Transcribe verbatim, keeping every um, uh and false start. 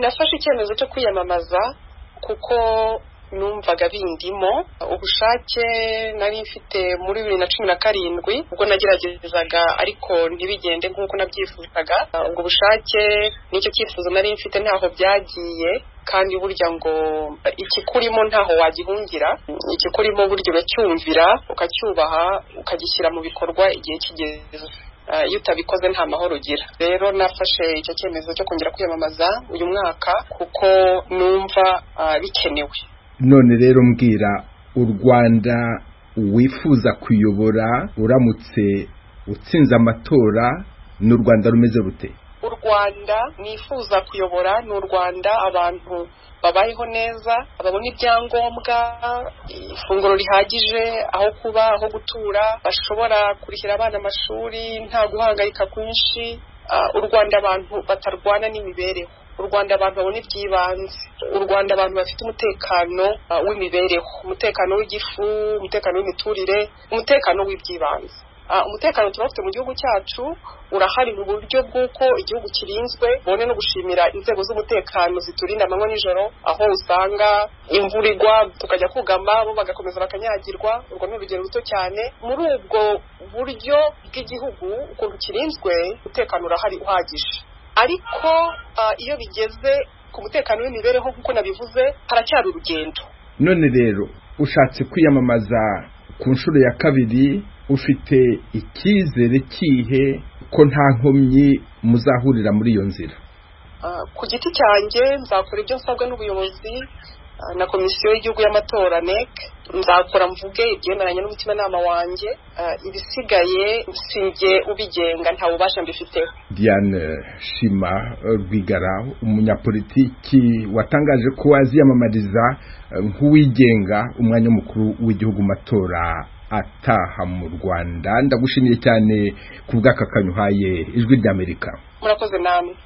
nafashe icyemezo cyo kwiyamamaza kuko numvaga bindimo ubushake nari mfite muri bibiri na cumi na karindwi ubwo nageragezaga ariko ntibigende nk'uko nabyifuzaga. Ubwo bushake nicyo cyifuzo nari mfite ntaho byagiye, kandi burya ngo ikikurimo ntaho wagihungira, ikikurimo buryo uracyumvira ukacyubaha ukagishyira mu bikorwa igihe kigeze. iyo utabikoze nta mahoro ugira. Rero nafashe icyo cyemezo cyo kongera kwiyamamaza uyu mwaka kuko numva bikenewe. None rero mbwira u Rwanda wifuza kuyobora uramutse utsinze amatora n'u Rwanda rumeze rute? U Rwanda nifuza kuyobora n'u Rwanda abantu babayeho neza, babona ibyangombwa, ifunguro rihagije, aho kuba, aho gutura, bashobora kurihira abana amashuri nta guhangayika kwinshi. U Rwanda abantu batarwana n'imibereho, u Rwanda abantu babona ibyibanze, u Rwanda abantu bafite umutekano w'imibereho, umutekano w'igifu, umutekano w'imiturire, umutekano w'ibyibanze. Umutekano turafite mu gihugu cyacu urahari mu buryo bw'uko igihugu kirinzwe. Bone no gushimira inzego z'umutekano ziturinda amanywa n'ijoro, aho usanga imvura igwa tukajya kugama bo bagakomeza bakanyagirwa. Urwo ni urugero ruto cyane. Muri ubwo buryo bw'igihugu ukuntu kirinzwe, umutekano urahari uhagije. Ariko uh, iyo bigeze ku mutekano w'imibereho nk'uko nabivuze haracyari urugendo. None rero ushatse kwiyamamaza ku nshuro ya kabiri, ufite icyizere kihe ko nta nkomyi muzahurira muri iyo nzira? Uh, ku giti cyanjye nzakora ibyo nsabwa n'ubuyobozi uh, na komisiyo y'igihugu y'amatora N E C. Nzakora mvuge ibyemeranye n'umutimanama wanjye, uh, ibisigaye sinjye ubigenga, nta bubasha mbifiteho. Diane Shima Rwigara, umunyapolitiki watangaje ko aziyamamariza nk'uwigenga umwanya mukuru w'igihugu matora ataha mu Rwanda. Ndagushimiye cyane ku bw'aka kanyuhaye Ijwi ry'Amerika. Murakoze namwe.